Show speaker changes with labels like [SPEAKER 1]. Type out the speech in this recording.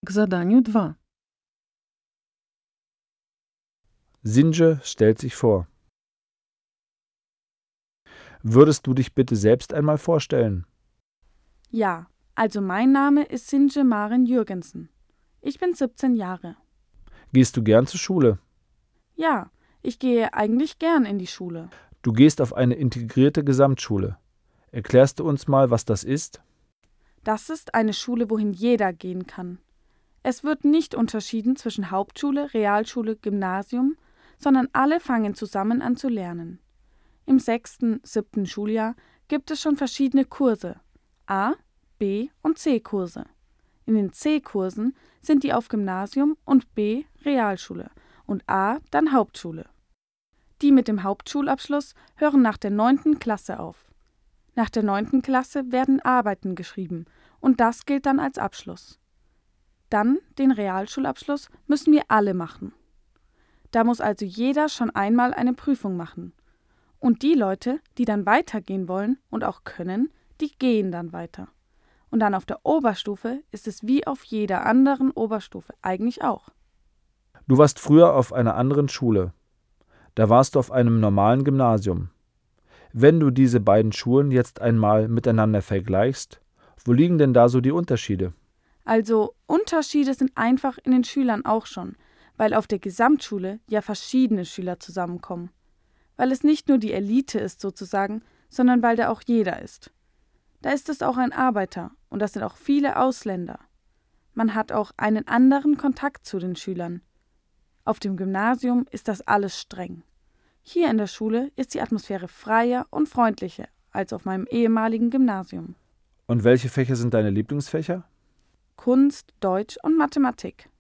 [SPEAKER 1] К заданию 2.
[SPEAKER 2] Sinje stellt sich vor. Würdest du dich bitte selbst einmal vorstellen?
[SPEAKER 3] Ja, also mein Name ist Sinje Maren Jürgensen. Ich bin 17 Jahre.
[SPEAKER 2] Gehst du gern zur Schule?
[SPEAKER 3] Ja, ich gehe eigentlich gern in die Schule.
[SPEAKER 2] Du gehst auf eine integrierte Gesamtschule. Erklärst du uns mal, was das ist?
[SPEAKER 3] Das ist eine Schule, wohin jeder gehen kann. Es wird nicht unterschieden zwischen Hauptschule, Realschule, Gymnasium, sondern alle fangen zusammen an zu lernen. Im 6., 7. Schuljahr gibt es schon verschiedene Kurse, A-, B- und C-Kurse. In den C-Kursen sind die auf Gymnasium und B Realschule und A dann Hauptschule. Die mit dem Hauptschulabschluss hören nach der 9. Klasse auf. Nach der 9. Klasse werden Arbeiten geschrieben und das gilt dann als Abschluss. Dann den Realschulabschluss müssen wir alle machen. Da muss also jeder schon einmal eine Prüfung machen. Und die Leute, die dann weitergehen wollen und auch können, die gehen dann weiter. Und dann auf der Oberstufe ist es wie auf jeder anderen Oberstufe eigentlich auch.
[SPEAKER 2] Du warst früher auf einer anderen Schule. Da warst du auf einem normalen Gymnasium. Wenn du diese beiden Schulen jetzt einmal miteinander vergleichst, wo liegen denn da so die Unterschiede?
[SPEAKER 3] Also Unterschiede sind einfach in den Schülern auch schon, weil auf der Gesamtschule ja verschiedene Schüler zusammenkommen. Weil es nicht nur die Elite ist sozusagen, sondern weil da auch jeder ist. Da ist es auch ein Arbeiter und das sind auch viele Ausländer. Man hat auch einen anderen Kontakt zu den Schülern. Auf dem Gymnasium ist das alles streng. Hier in der Schule ist die Atmosphäre freier und freundlicher als auf meinem ehemaligen Gymnasium.
[SPEAKER 2] Und welche Fächer sind deine Lieblingsfächer?
[SPEAKER 3] Kunst, Deutsch und Mathematik.